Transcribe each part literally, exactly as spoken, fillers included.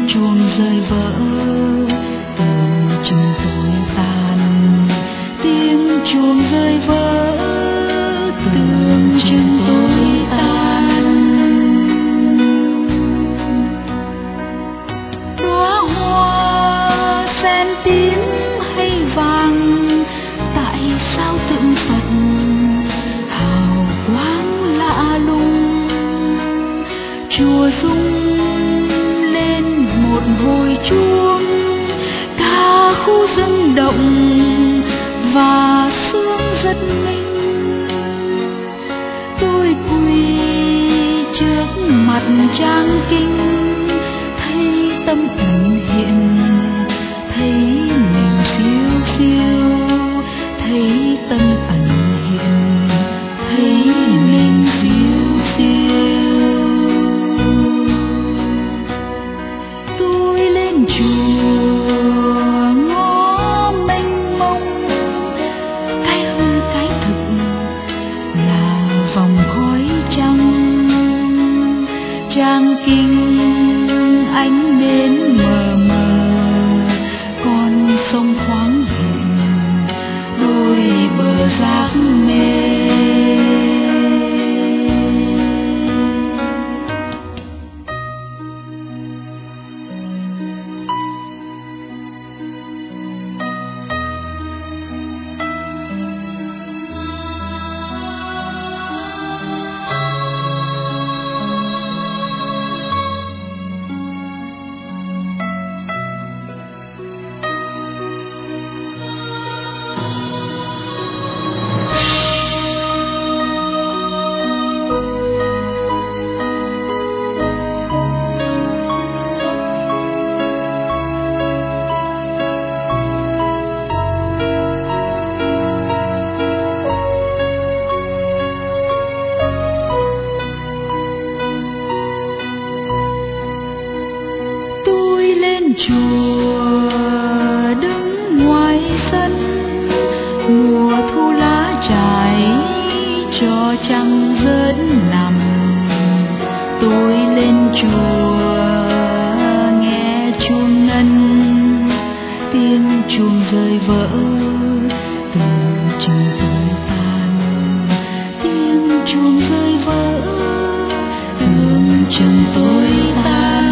chuông rơi vỡ, từng chừng tối tàn. Tiếng chuông rơi vỡ, từng chừng tối tàn. Đóa hoa sen tím hay vàng, tại sao tượng Phật hào quang lạ lùng? Chùa rung lên một hồi chuông, ca khu rung động và sương giật mình. Tôi quỳ trước mặt trang kinh, thấy tâm ẩn hiện, thấy mình phiêu phiêu, thấy tâm ẩn hiện, thấy mình phiêu phiêu. Tôi lên chùa ngó mênh mông, cái hư cái thực là vòng khói trắng. Trang kinh ánh nến mờ mờ, con sông thoáng hiện đôi bờ giác mê. Chùa đứng ngoài sân, mùa thu lá trải cho trăng rớt nằm. Tôi lên chùa nghe chuông ngân, tiếng chuông rơi vỡ, từng chừng tối tàn. Tiếng chuông rơi vỡ, từng chừng tối tàn.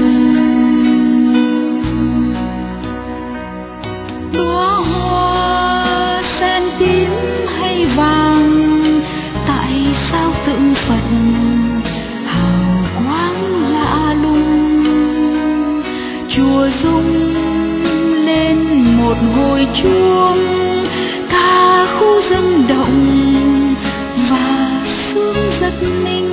Đóa hoa sen tím hay vàng, tại sao tượng Phật hào quang lạ lùng? Chùa rung lên một hồi chuông, ca khu rung động và sương giật mình.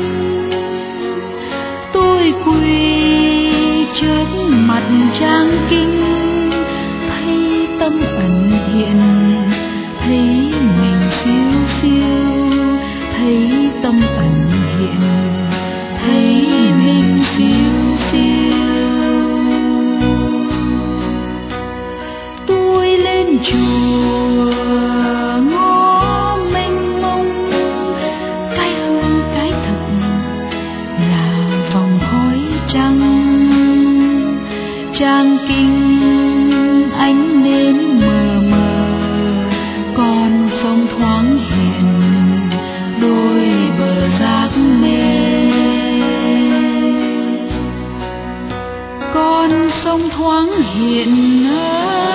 Tôi quỳ trước mặt trang kinh, tâm ẩn hiện, thấy mình phiêu phiêu, thấy tâm ẩn hiện, thấy mình phiêu phiêu. Tôi lên chùa ngó mênh mông, cái hư cái thực là vòng khói trắng. Trang kinh ánh nến mờ mờ, con sông thoáng hiện đôi bờ giác mê. Con sông thoáng hiện